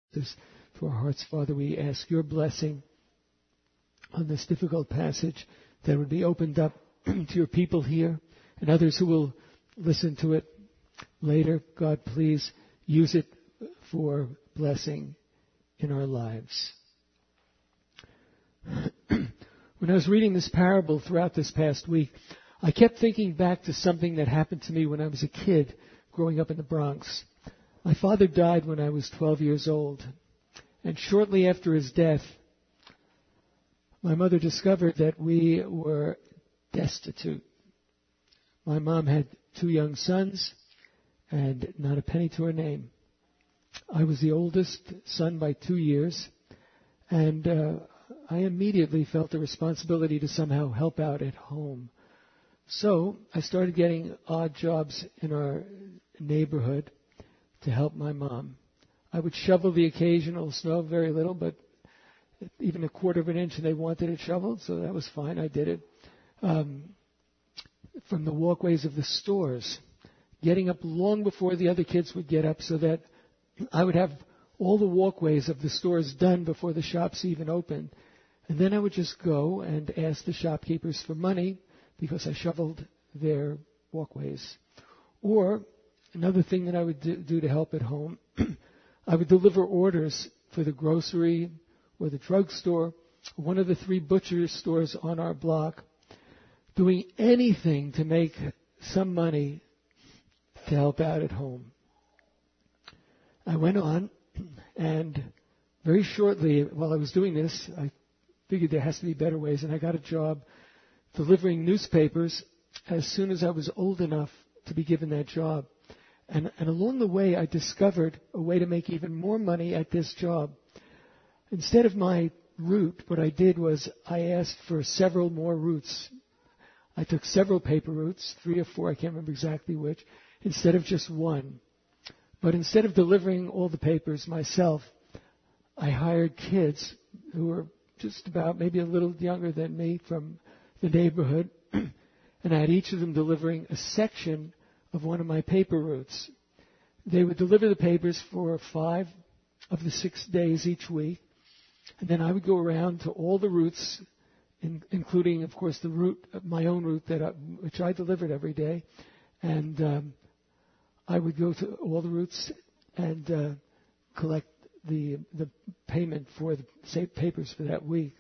this to our hearts, Father. We ask your blessing on this difficult passage, that would be opened up to your people here and others who will listen to it later. God, please use it for blessing in our lives. When I was reading this parable throughout this past week, I kept thinking back to something that happened to me when I was a kid growing up in the Bronx. My father died when I was 12 years old, and shortly after his death, my mother discovered that we were destitute. My mom had 2 young sons and not a penny to her name. I was the oldest son by 2 years, and I immediately felt the responsibility to somehow help out at home. So I started getting odd jobs in our neighborhood to help my mom. I would shovel the occasional snow, very little, but even 1/4 of an inch, and they wanted it shoveled, so that was fine. I did it. From the walkways of the stores, getting up long before the other kids would get up so that I would have all the walkways of the stores done before the shops even opened. And then I would just go and ask the shopkeepers for money because I shoveled their walkways. Or another thing that I would do to help at home, I would deliver orders for the grocery or the drugstore, one of the 3 butcher stores on our block, doing anything to make some money to help out at home. I went on, and very shortly, while I was doing this, I figured there has to be better ways, and I got a job delivering newspapers as soon as I was old enough to be given that job. And along the way, I discovered a way to make even more money at this job. Instead of my route, what I did was I asked for several more routes. I took several paper routes, 3 or 4, I can't remember exactly which, instead of just one. But instead of delivering all the papers myself, I hired kids who were just about maybe a little younger than me from the neighborhood, and I had each of them delivering a section of one of my paper routes. They would deliver the papers for 5 of the 6 days each week, and then I would go around to all the routes, including, of course, the route, my own route which I delivered every day, and I would go to all the routes and collect the payment for the saved papers for that week.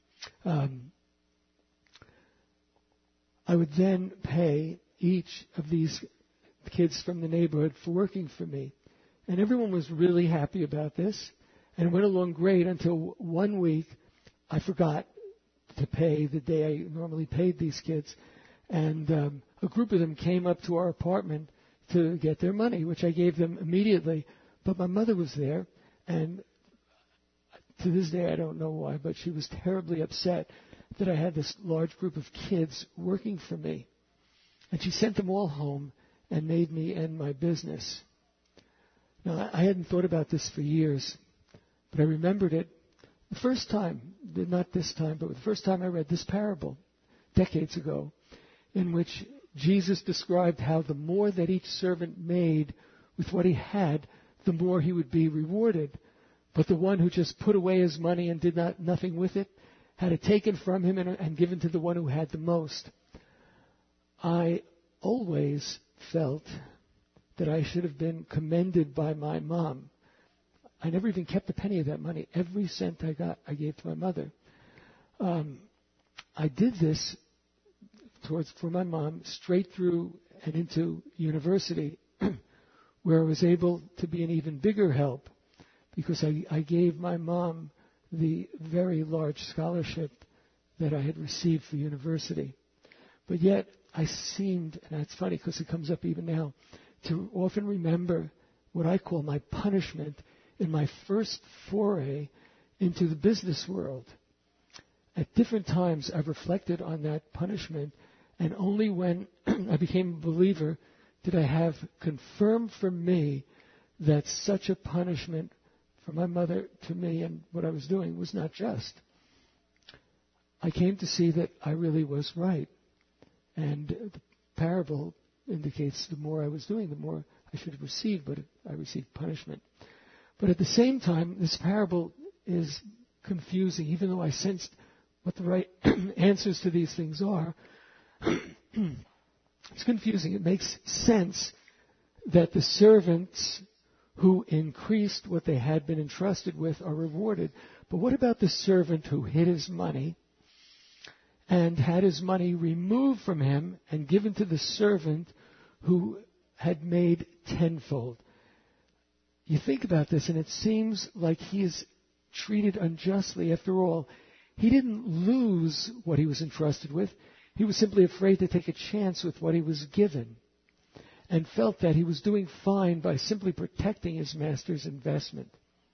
I would then pay each of these kids from the neighborhood for working for me. And everyone was really happy about this. And it went along great until one week I forgot to pay the day I normally paid these kids. And a group of them came up to our apartment to get their money, which I gave them immediately. But my mother was there, and to this day I don't know why, but she was terribly upset that I had this large group of kids working for me. And she sent them all home and made me end my business. Now, I hadn't thought about this for years, but I remembered it the first time, not this time, but the first time I read this parable decades ago, in which Jesus described how the more that each servant made with what he had, the more he would be rewarded. But the one who just put away his money and did nothing with it, had it taken from him and given to the one who had the most. I always felt that I should have been commended by my mom. I never even kept a penny of that money. Every cent I got, I gave to my mother. I did this for my mom straight through and into university, where I was able to be an even bigger help because I gave my mom the very large scholarship that I had received for university. But yet I seemed, and it's funny because it comes up even now, to often remember what I call my punishment in my first foray into the business world. At different times I've reflected on that punishment, and only when I became a believer did I have confirmed for me that such a punishment from my mother to me and what I was doing was not just. I came to see that I really was right. And the parable indicates the more I was doing, the more I should have received, but I received punishment. But at the same time, this parable is confusing, even though I sensed what the right answers to these things are. It's confusing. It makes sense that the servants who increased what they had been entrusted with are rewarded. But what about the servant who hid his money and had his money removed from him and given to the servant who had made tenfold? You think about this, and it seems like he is treated unjustly. After all, he didn't lose what he was entrusted with. He was simply afraid to take a chance with what he was given, and felt that he was doing fine by simply protecting his master's investment.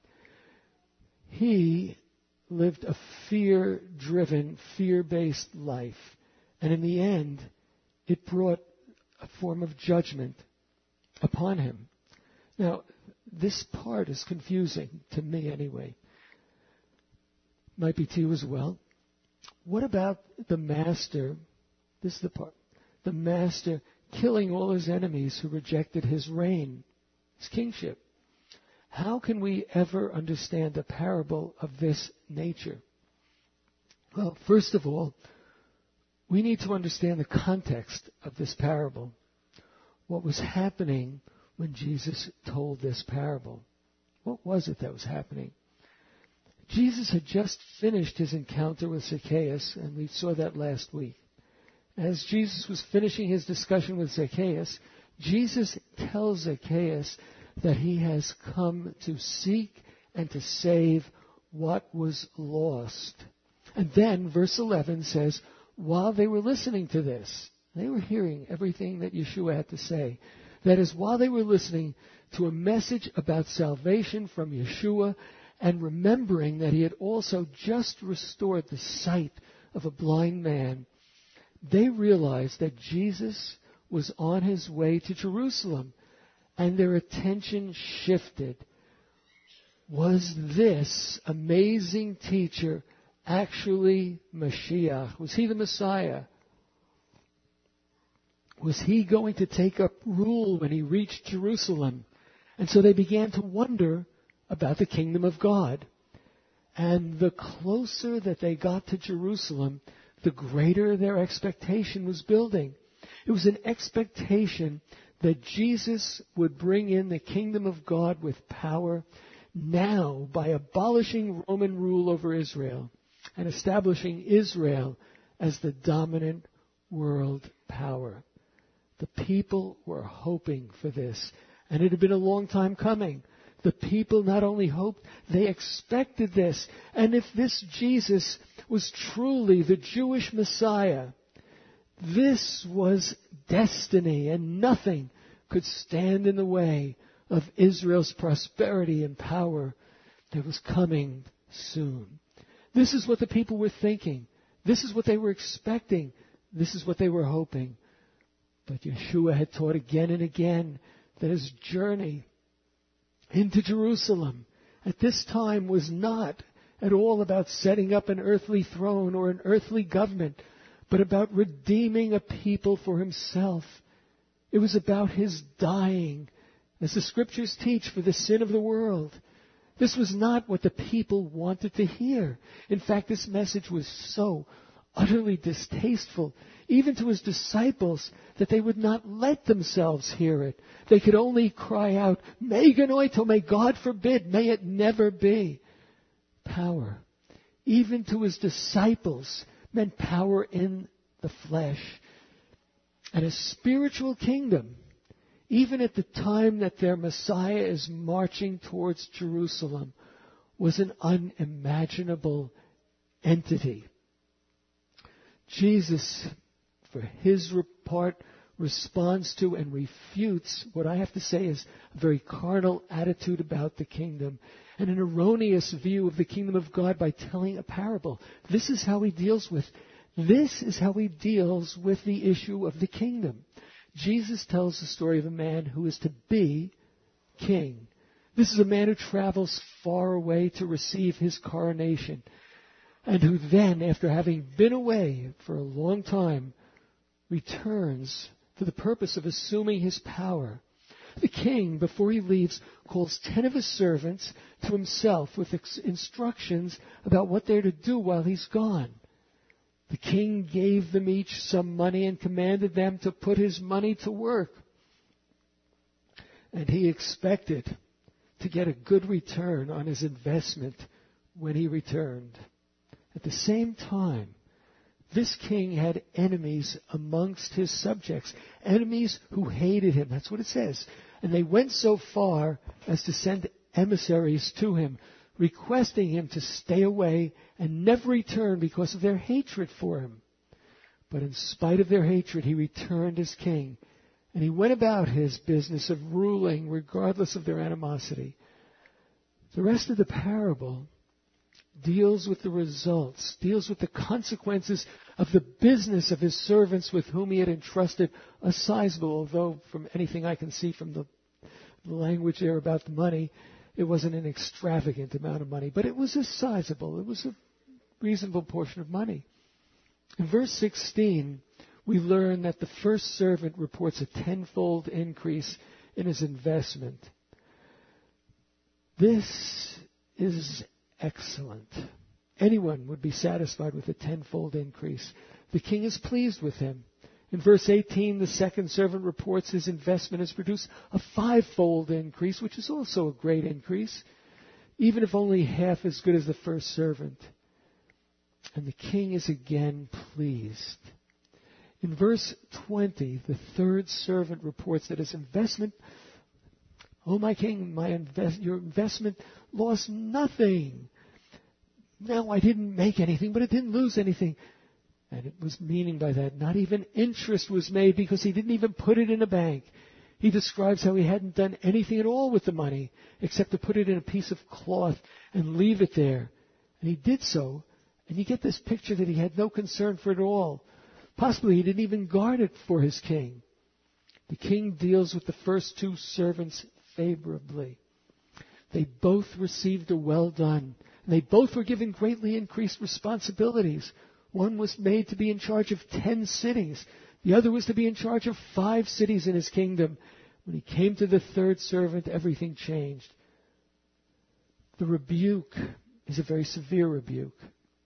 He lived a fear-driven, fear-based life, and in the end, it brought a form of judgment upon him. Now, this part is confusing, to me anyway. Might be to you as well. What about the master? This is the part. The master killing all his enemies who rejected his reign, his kingship. How can we ever understand a parable of this nature? Well, first of all, we need to understand the context of this parable. What was happening when Jesus told this parable? What was it that was happening? Jesus had just finished his encounter with Zacchaeus, and we saw that last week. As Jesus was finishing his discussion with Zacchaeus, Jesus tells Zacchaeus that he has come to seek and to save what was lost. And then verse 11 says, while they were listening to this, they were hearing everything that Yeshua had to say. That is, while they were listening to a message about salvation from Yeshua and remembering that he had also just restored the sight of a blind man, they realized that Jesus was on his way to Jerusalem, and their attention shifted. Was this amazing teacher actually Mashiach? Was he the Messiah? Was he going to take up rule when he reached Jerusalem? And so they began to wonder about the kingdom of God. And the closer that they got to Jerusalem, the greater their expectation was building. It was an expectation that Jesus would bring in the kingdom of God with power now by abolishing Roman rule over Israel and establishing Israel as the dominant world power. The people were hoping for this, and it had been a long time coming. The people not only hoped, they expected this. And if this Jesus was truly the Jewish Messiah, this was destiny, and nothing could stand in the way of Israel's prosperity and power that was coming soon. This is what the people were thinking. This is what they were expecting. This is what they were hoping. But Yeshua had taught again and again that his journey into Jerusalem at this time was not at all about setting up an earthly throne or an earthly government, but about redeeming a people for himself. It was about his dying, as the scriptures teach, for the sin of the world. This was not what the people wanted to hear. In fact, this message was so utterly distasteful, even to his disciples, that they would not let themselves hear it. They could only cry out, "Meganoito, may God forbid, may it never be." Power, even to his disciples, meant power in the flesh. And a spiritual kingdom, even at the time that their Messiah is marching towards Jerusalem, was an unimaginable entity. Jesus, for his part, responds to and refutes what I have to say is a very carnal attitude about the kingdom and an erroneous view of the kingdom of God by telling a parable. This is how he deals with the issue of the kingdom. Jesus tells the story of a man who is to be king. This is a man who travels far away to receive his coronation, and who then, after having been away for a long time, returns for the purpose of assuming his power. The king, before he leaves, calls 10 of his servants to himself with instructions about what they're to do while he's gone. The king gave them each some money and commanded them to put his money to work. And he expected to get a good return on his investment when he returned. At the same time, this king had enemies amongst his subjects, enemies who hated him. That's what it says. And they went so far as to send emissaries to him, requesting him to stay away and never return because of their hatred for him. But in spite of their hatred, he returned as king, and he went about his business of ruling regardless of their animosity. The rest of the parable deals with the results, deals with the consequences of the business of his servants with whom he had entrusted a sizable, although from anything I can see from the language there about the money, it wasn't an extravagant amount of money, but it was a sizable, it was a reasonable portion of money. In verse 16, we learn that the first servant reports a tenfold increase in his investment. This is excellent. Anyone would be satisfied with a tenfold increase. The king is pleased with him. In verse 18, the second servant reports his investment has produced a fivefold increase, which is also a great increase, even if only half as good as the first servant. And the king is again pleased. In verse 20, the third servant reports that his investment, "Oh, my king, your investment lost nothing. Now, I didn't make anything, but it didn't lose anything." And it was meaning by that, not even interest was made because he didn't even put it in a bank. He describes how he hadn't done anything at all with the money except to put it in a piece of cloth and leave it there. And he did so, and you get this picture that he had no concern for it at all. Possibly he didn't even guard it for his king. The king deals with the first two servants favorably. They both received a well done, and they both were given greatly increased responsibilities. One was made to be in charge of 10 cities. The other was to be in charge of 5 cities in his kingdom. When he came to the third servant, everything changed. The rebuke is a very severe rebuke.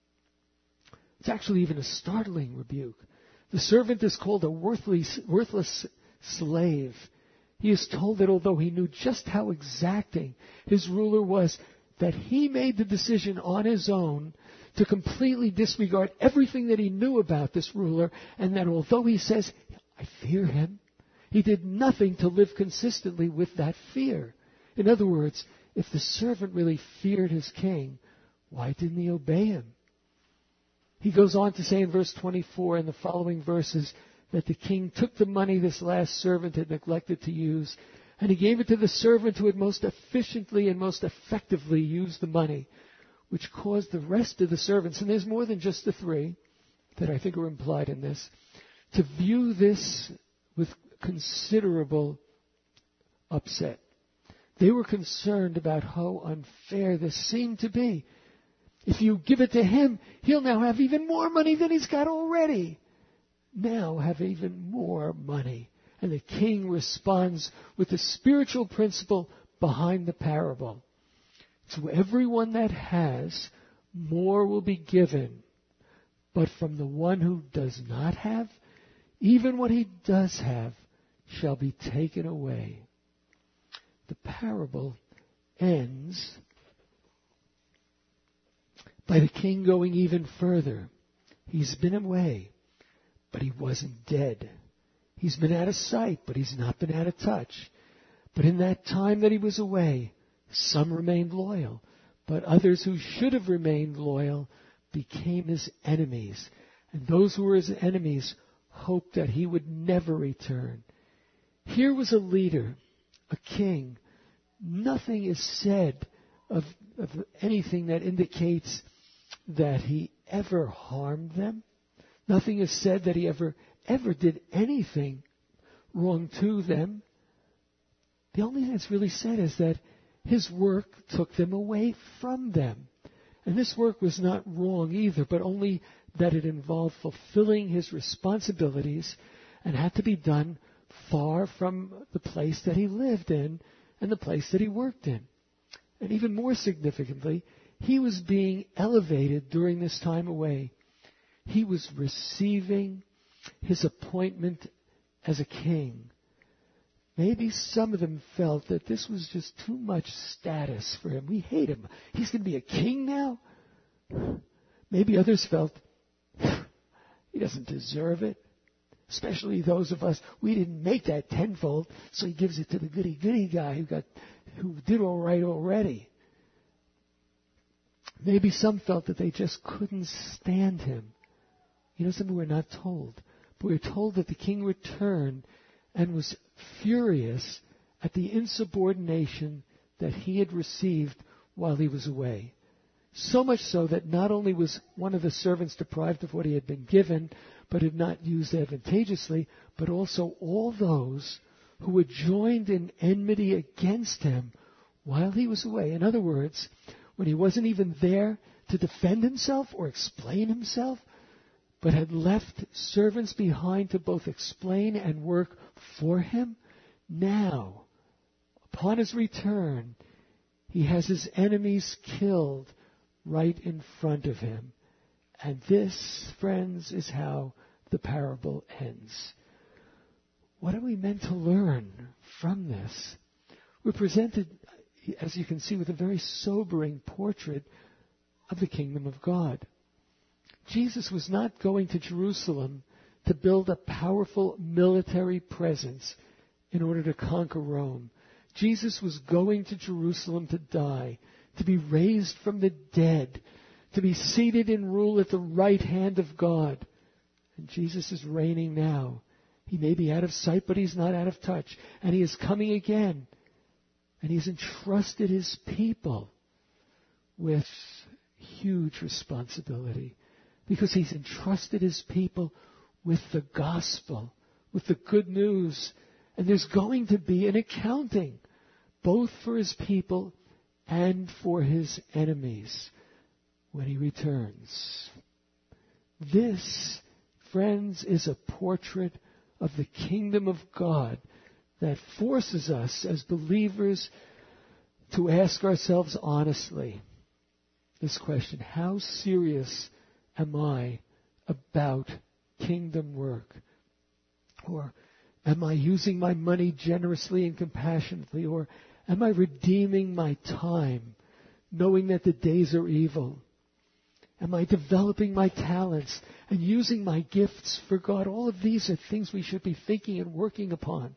It's actually even a startling rebuke. The servant is called a worthless slave. He is told that although he knew just how exacting his ruler was, that he made the decision on his own to completely disregard everything that he knew about this ruler, and that although he says, "I fear him," he did nothing to live consistently with that fear. In other words, if the servant really feared his king, why didn't he obey him? He goes on to say in verse 24 and the following verses that the king took the money this last servant had neglected to use, and he gave it to the servant who had most efficiently and most effectively used the money, which caused the rest of the servants, and there's more than just the 3 that I think are implied in this, to view this with considerable upset. They were concerned about how unfair this seemed to be. If you give it to him, he'll now have even more money than he's got already. Now have even more money. And the king responds with the spiritual principle behind the parable. To everyone that has, more will be given. But from the one who does not have, even what he does have shall be taken away. The parable ends by the king going even further. He's been away, but he wasn't dead. He's been out of sight, but he's not been out of touch. But in that time that he was away, some remained loyal, but others who should have remained loyal became his enemies. And those who were his enemies hoped that he would never return. Here was a leader, a king. Nothing is said of anything that indicates that he ever harmed them. Nothing is said that he ever did anything wrong to them. The only thing that's really said is that his work took them away from them. And this work was not wrong either, but only that it involved fulfilling his responsibilities and had to be done far from the place that he lived in and the place that he worked in. And even more significantly, he was being elevated during this time away. He was receiving his appointment as a king. Maybe some of them felt that this was just too much status for him. We hate him. He's going to be a king now? Maybe others felt he doesn't deserve it. Especially those of us, we didn't make that tenfold, so he gives it to the goody-goody guy who did all right already. Maybe some felt that they just couldn't stand him. You know something we're not told? But we're told that the king returned and was furious at the insubordination that he had received while he was away. So much so that not only was one of the servants deprived of what he had been given, but had not used advantageously, but also all those who had joined in enmity against him while he was away. In other words, when he wasn't even there to defend himself or explain himself, but had left servants behind to both explain and work for him, now, upon his return, he has his enemies killed right in front of him. And this, friends, is how the parable ends. What are we meant to learn from this? We're presented, as you can see, with a very sobering portrait of the kingdom of God. Jesus was not going to Jerusalem to build a powerful military presence in order to conquer Rome. Jesus was going to Jerusalem to die, to be raised from the dead, to be seated in rule at the right hand of God. And Jesus is reigning now. He may be out of sight, but he's not out of touch. And he is coming again. And he's entrusted his people with huge responsibility, because he's entrusted his people with the gospel, with the good news. And there's going to be an accounting, both for his people and for his enemies when he returns. This, friends, is a portrait of the kingdom of God that forces us as believers to ask ourselves honestly this question: how serious am I about kingdom work? Or am I using my money generously and compassionately? Or am I redeeming my time, knowing that the days are evil? Am I developing my talents and using my gifts for God? All of these are things we should be thinking and working upon.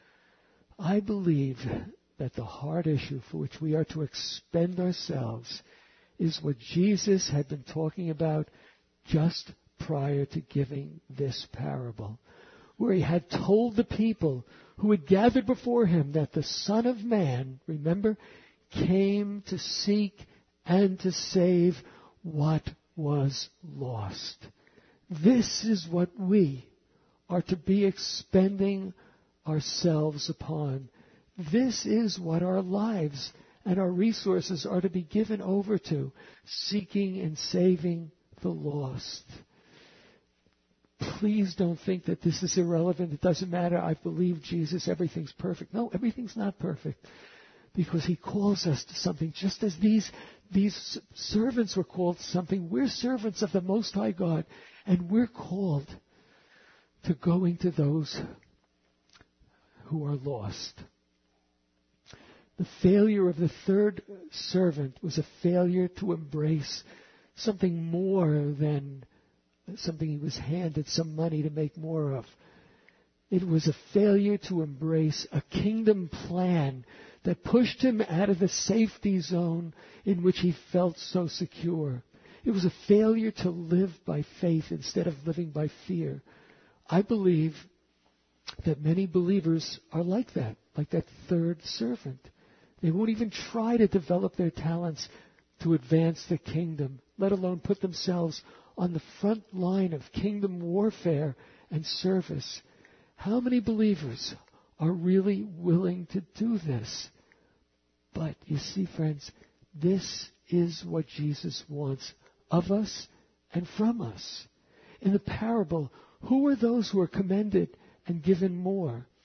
I believe that the hard issue for which we are to expend ourselves is what Jesus had been talking about just prior to giving this parable, where he had told the people who had gathered before him that the Son of Man, remember, came to seek and to save what was lost. This is what we are to be expending ourselves upon. This is what our lives and our resources are to be given over to, seeking and saving the lost. Please don't think that this is irrelevant. It doesn't matter. I believe Jesus. Everything's perfect. No, everything's not perfect, because he calls us to something. Just as these servants were called to something, we're servants of the Most High God, and we're called to going to those who are lost. The failure of the third servant was a failure to embrace something more than something he was handed some money to make more of. It was a failure to embrace a kingdom plan that pushed him out of the safety zone in which he felt so secure. It was a failure to live by faith instead of living by fear. I believe that many believers are like that third servant. They won't even try to develop their talents to advance the kingdom, let alone put themselves on the front line of kingdom warfare and service. How many believers are really willing to do this? But you see, friends, this is what Jesus wants of us and from us. In the parable, who are those who are commended and given more?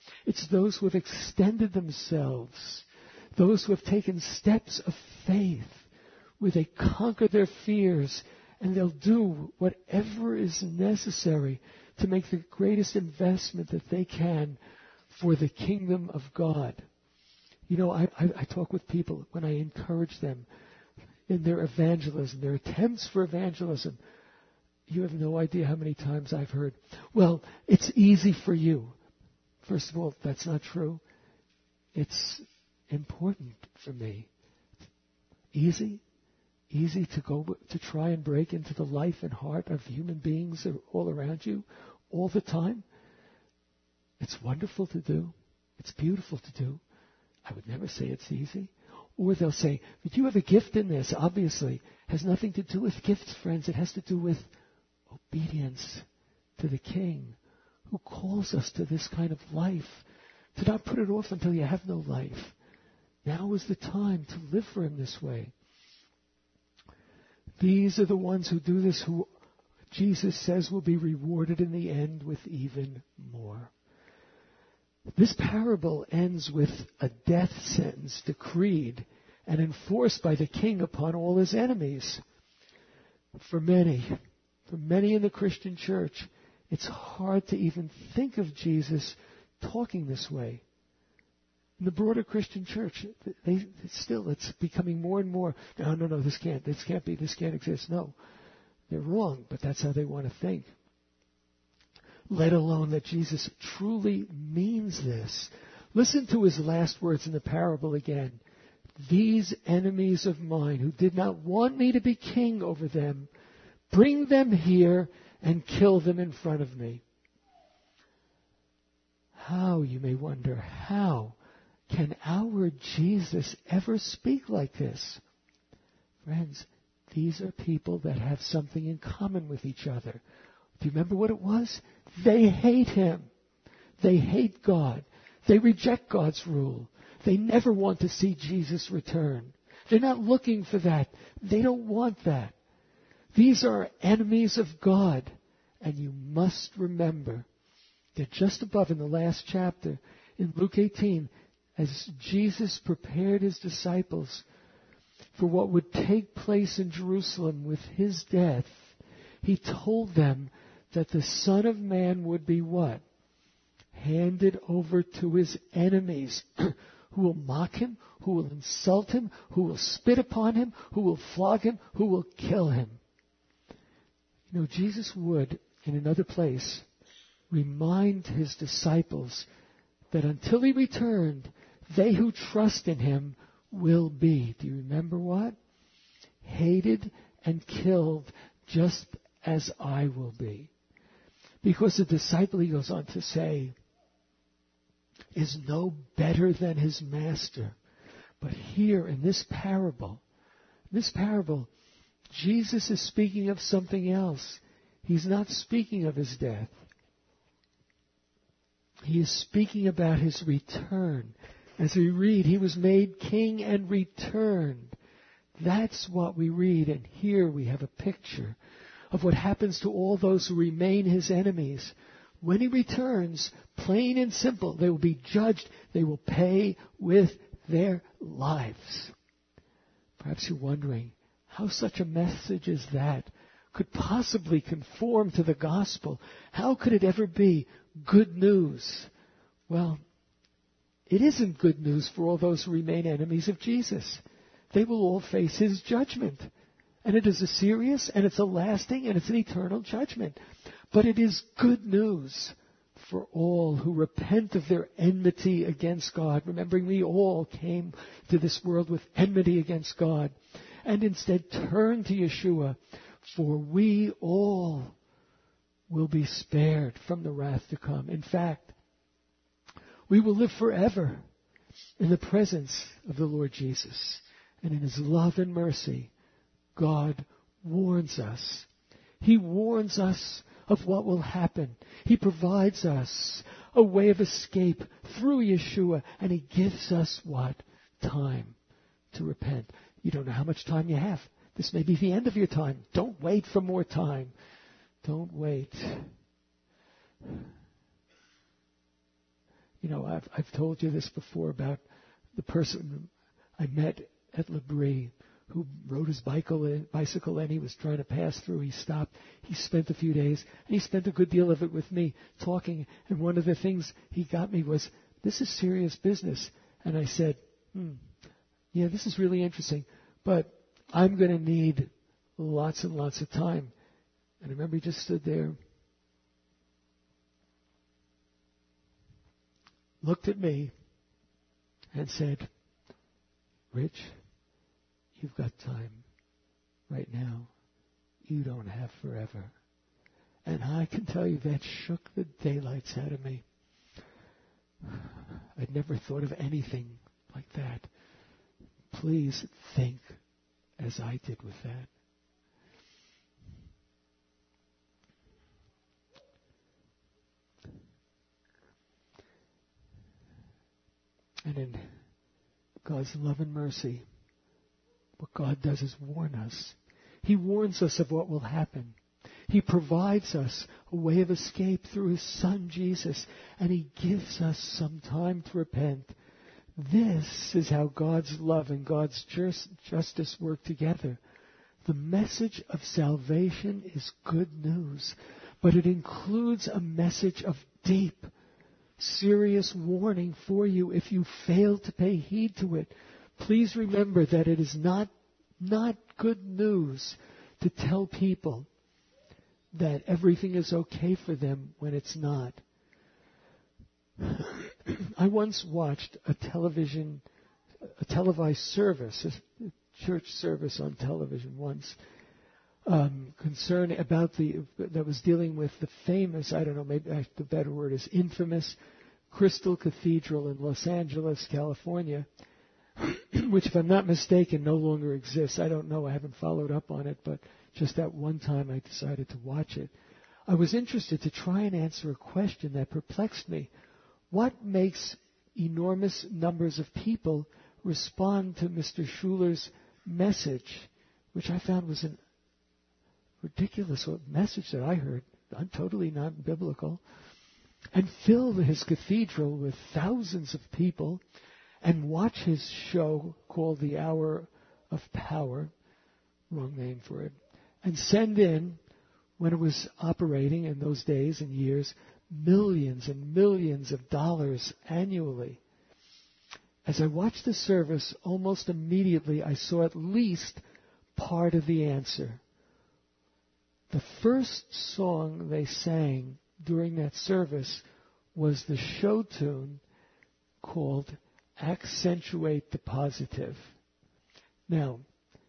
It's those who have extended themselves, those who have taken steps of faith, where they conquer their fears and they'll do whatever is necessary to make the greatest investment that they can for the kingdom of God. You know, I talk with people when I encourage them in their evangelism, their attempts for evangelism. You have no idea how many times I've heard, well, it's easy for you. First of all, that's not true. It's important for me. Easy to go to try and break into the life and heart of human beings all around you all the time. It's wonderful to do. It's beautiful to do. I would never say it's easy. Or they'll say, but you have a gift in this, obviously. It has nothing to do with gifts, friends. It has to do with obedience to the King who calls us to this kind of life. To not put it off until you have no life. Now is the time to live for Him this way. These are the ones who do this, who Jesus says will be rewarded in the end with even more. This parable ends with a death sentence decreed and enforced by the king upon all his enemies. For many in the Christian church, it's hard to even think of Jesus talking this way. In the broader Christian church, it's becoming more and more, no, this can't exist. No, they're wrong, but that's how they want to think. Let alone that Jesus truly means this. Listen to His last words in the parable again. These enemies of mine who did not want me to be king over them, bring them here and kill them in front of me. How, you may wonder, how can our Jesus ever speak like this? Friends, these are people that have something in common with each other. Do you remember what it was? They hate Him. They hate God. They reject God's rule. They never want to see Jesus return. They're not looking for that. They don't want that. These are enemies of God. And you must remember that just above in the last chapter, in Luke 18, as Jesus prepared His disciples for what would take place in Jerusalem with His death, He told them that the Son of Man would be what? Handed over to His enemies who will mock Him, who will insult Him, who will spit upon Him, who will flog Him, who will kill Him. You know, Jesus would, in another place, remind His disciples that until He returned, they who trust in Him will be, do you remember what? Hated and killed just as I will be. Because the disciple, he goes on to say, is no better than his master. But here in this parable, Jesus is speaking of something else. He's not speaking of His death. He is speaking about His return. As we read, He was made king and returned. That's what we read. And here we have a picture of what happens to all those who remain His enemies. When He returns, plain and simple, they will be judged. They will pay with their lives. Perhaps you're wondering how such a message as that could possibly conform to the gospel. How could it ever be good news? Well, it isn't good news for all those who remain enemies of Jesus. They will all face His judgment. And it is a serious, and it's a lasting, and it's an eternal judgment. But it is good news for all who repent of their enmity against God. Remembering we all came to this world with enmity against God. And instead turn to Yeshua, for we all will be spared from the wrath to come. In fact, we will live forever in the presence of the Lord Jesus. And in His love and mercy, God warns us. He warns us of what will happen. He provides us a way of escape through Yeshua, and He gives us what? Time to repent. You don't know how much time you have. This may be the end of your time. Don't wait for more time. Don't wait. I've told you this before about the person I met at L'Abri who rode his bicycle and he was trying to pass through. He stopped. He spent a few days, and he spent a good deal of it with me talking. And one of the things he got me was, this is serious business. And I said, yeah, this is really interesting, but I'm going to need lots and lots of time. And I remember he just stood there, looked at me, and said, Rich, you've got time right now. You don't have forever. And I can tell you that shook the daylights out of me. I'd never thought of anything like that. Please think as I did with that. And in God's love and mercy, what God does is warn us. He warns us of what will happen. He provides us a way of escape through His Son, Jesus, and He gives us some time to repent. This is how God's love and God's justice work together. The message of salvation is good news, but it includes a message of deep, serious warning for you if you fail to pay heed to it. Please remember that it is not good news to tell people that everything is okay for them when it's not. I once watched a televised service, a church service on television once, that was dealing with the famous, I don't know, maybe the better word is infamous, Crystal Cathedral in Los Angeles, California, which, if I'm not mistaken, no longer exists. I don't know. I haven't followed up on it, but just that one time I decided to watch it. I was interested to try and answer a question that perplexed me. What makes enormous numbers of people respond to Mr. Schuler's message, which I found was a ridiculous message that I heard, totally not biblical, and fill his cathedral with thousands of people and watch his show called The Hour of Power, wrong name for it, and send in, when it was operating in those days and years, millions and millions of dollars annually. As I watched the service, almost immediately I saw at least part of the answer. The first song they sang during that service was the show tune called Accentuate the Positive. Now,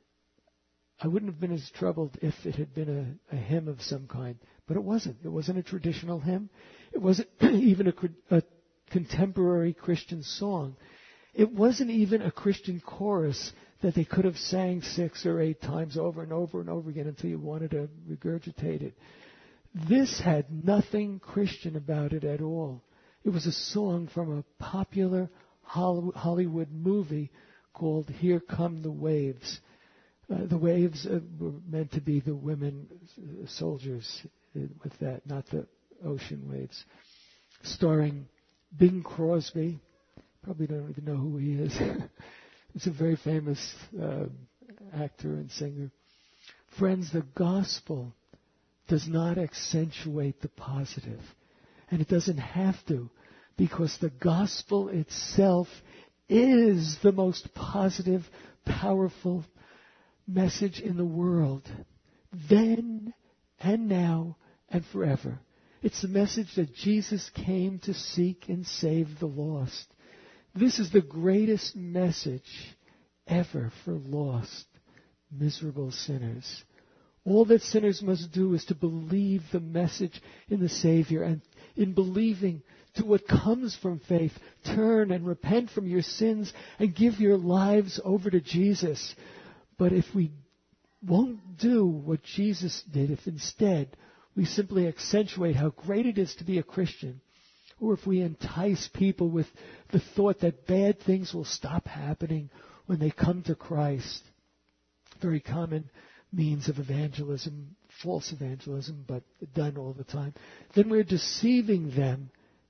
I wouldn't have been as troubled if it had been a hymn of some kind, but it wasn't. It wasn't a traditional hymn. It wasn't even a contemporary Christian song. It wasn't even a Christian chorus that they could have sang 6 or 8 times over and over and over again until you wanted to regurgitate it. This had nothing Christian about it at all. It was a song from a popular Hollywood movie called Here Come the Waves. The waves were meant to be the women soldiers with that, not the ocean waves. Starring Bing Crosby. Probably don't even know who he is. He's a very famous actor and singer. Friends, the gospel does not accentuate the positive. And it doesn't have to, because the gospel itself is the most positive, powerful message in the world, then and now and forever. It's the message that Jesus came to seek and save the lost. This is the greatest message ever for lost, miserable sinners. All that sinners must do is to believe the message in the Savior, and in believing to what comes from faith, turn and repent from your sins and give your lives over to Jesus. But if we won't do what Jesus did, if instead we simply accentuate how great it is to be a Christian, or if we entice people with the thought that bad things will stop happening when they come to Christ, very common means of evangelism, false evangelism, but done all the time, then we're deceiving them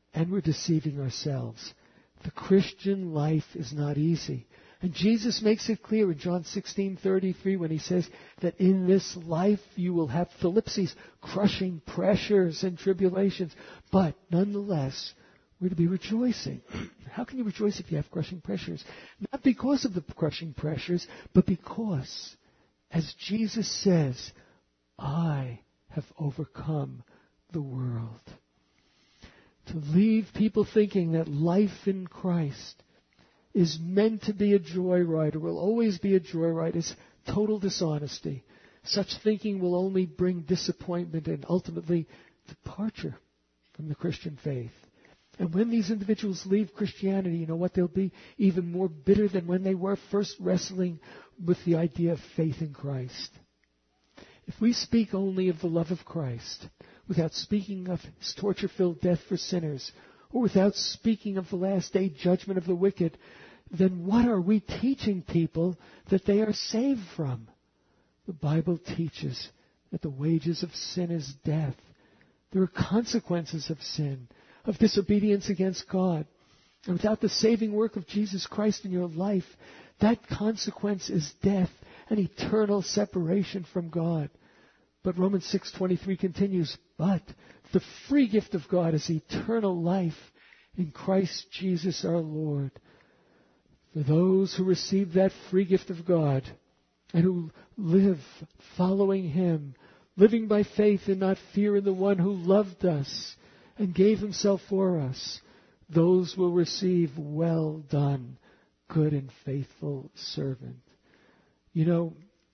and we're deceiving ourselves. The Christian life is not easy. And Jesus makes it clear in John 16:33 when he says that in this life you will have philipses, crushing pressures and tribulations. But nonetheless, we're to be rejoicing. How can you rejoice if you have crushing pressures? Not because of the crushing pressures, but because, as Jesus says, I have overcome the world. To leave people thinking that life in Christ is meant to be a joyride or will always be a joyride is total dishonesty. Such thinking will only bring disappointment and ultimately departure from the Christian faith. And when these individuals leave Christianity, you know what? They'll be even more bitter than when they were first wrestling with the idea of faith in Christ. If we speak only of the love of Christ, without speaking of His torture-filled death for sinners, or without speaking of the last day judgment of the wicked, then what are we teaching people that they are saved from? The Bible teaches that the wages of sin is death. There are consequences of sin, of disobedience against God. And without the saving work of Jesus Christ in your life, that consequence is death and eternal separation from God. But Romans 6:23 continues, but the free gift of God is eternal life in Christ Jesus our Lord. For those who receive that free gift of God and who live following Him, living by faith and not fear in the one who loved us and gave Himself for us, those will receive well done, good and faithful servant. You know,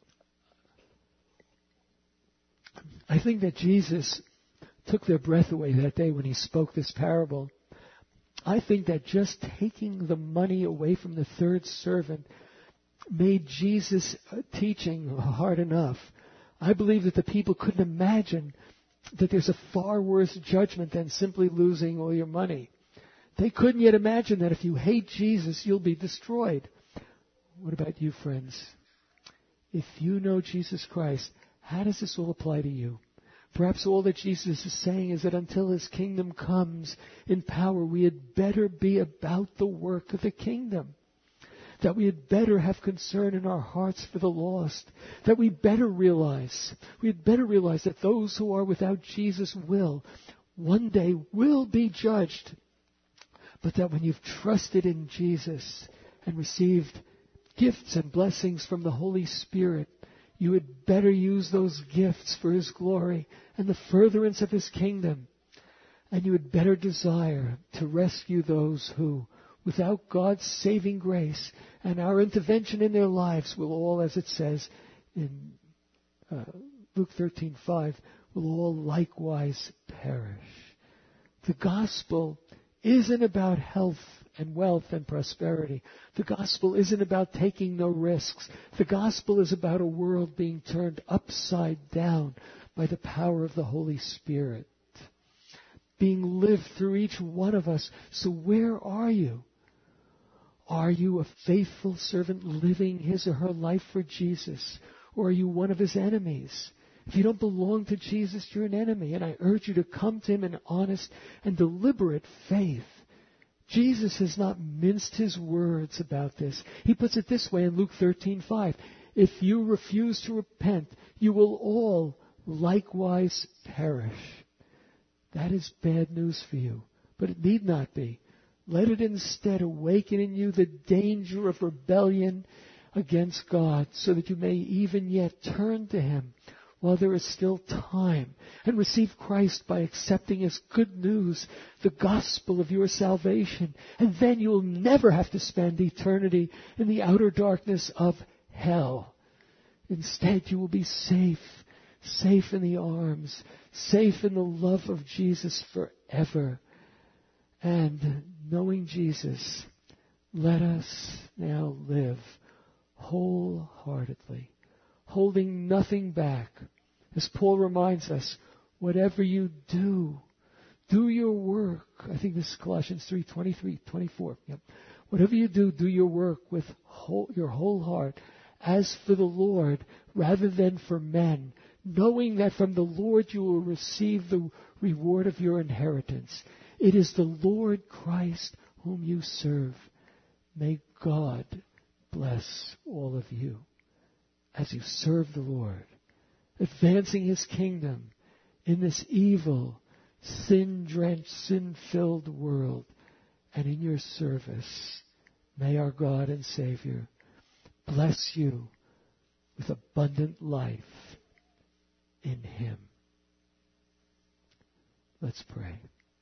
I think that Jesus took their breath away that day when He spoke this parable. I think that just taking the money away from the third servant made Jesus' teaching hard enough. I believe that the people couldn't imagine that there's a far worse judgment than simply losing all your money. They couldn't yet imagine that if you hate Jesus, you'll be destroyed. What about you, friends? If you know Jesus Christ, how does this all apply to you? Perhaps all that Jesus is saying is that until His kingdom comes in power, we had better be about the work of the kingdom. That we had better have concern in our hearts for the lost. That we had better realize that those who are without Jesus one day will be judged. But that when you've trusted in Jesus and received gifts and blessings from the Holy Spirit, you had better use those gifts for His glory and the furtherance of His kingdom. And you had better desire to rescue those who, without God's saving grace and our intervention in their lives, will all, as it says in Luke 13:5, will all likewise perish. The gospel isn't about health and wealth and prosperity. The gospel isn't about taking no risks. The gospel is about a world being turned upside down by the power of the Holy Spirit, being lived through each one of us. So where are you? Are you a faithful servant living his or her life for Jesus? Or are you one of His enemies? If you don't belong to Jesus, you're an enemy. And I urge you to come to Him in honest and deliberate faith. Jesus has not minced His words about this. He puts it this way in Luke 13:5. If you refuse to repent, you will all likewise perish. That is bad news for you, but it need not be. Let it instead awaken in you the danger of rebellion against God, so that you may even yet turn to Him while there is still time, and receive Christ by accepting His good news, the gospel of your salvation. And then you will never have to spend eternity in the outer darkness of hell. Instead, you will be safe in the arms, safe in the love of Jesus forever. And knowing Jesus, let us now live wholeheartedly, holding nothing back. As Paul reminds us, whatever you do your work. I think this is Colossians 3:23-24. Yep. Whatever you do your work with your whole heart, as for the Lord, rather than for men, knowing that from the Lord you will receive the reward of your inheritance. It is the Lord Christ whom you serve. May God bless all of you as you serve the Lord, advancing His kingdom in this evil, sin-drenched, sin-filled world, and in your service. May our God and Savior bless you with abundant life in Him. Let's pray.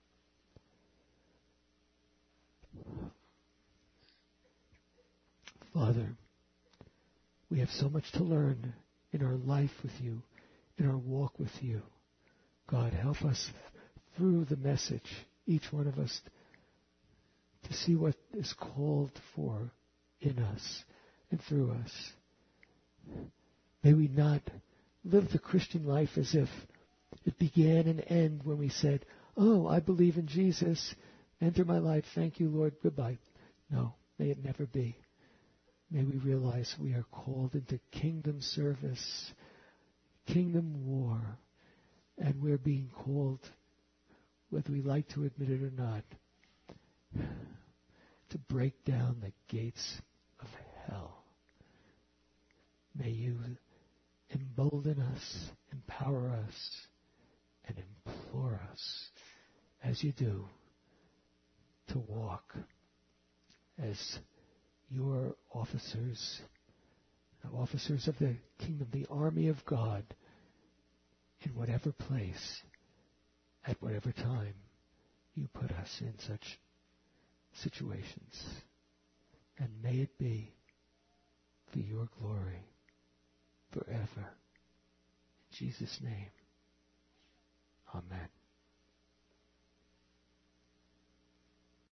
Father, we have so much to learn in our life with you, in our walk with you. God, help us through the message, each one of us, to see what is called for in us and through us. May we not live the Christian life as if it began and ended when we said, "Oh, I believe in Jesus. Enter my life. Thank you, Lord. Goodbye." No, may it never be. May we realize we are called into kingdom service, kingdom war, and we're being called, whether we like to admit it or not, to break down the gates of hell. May you embolden us, empower us, and implore us, as you do, to walk as your officers of the kingdom, the army of God, in whatever place, at whatever time you put us in such situations. And may it be for your glory forever. In Jesus' name, amen.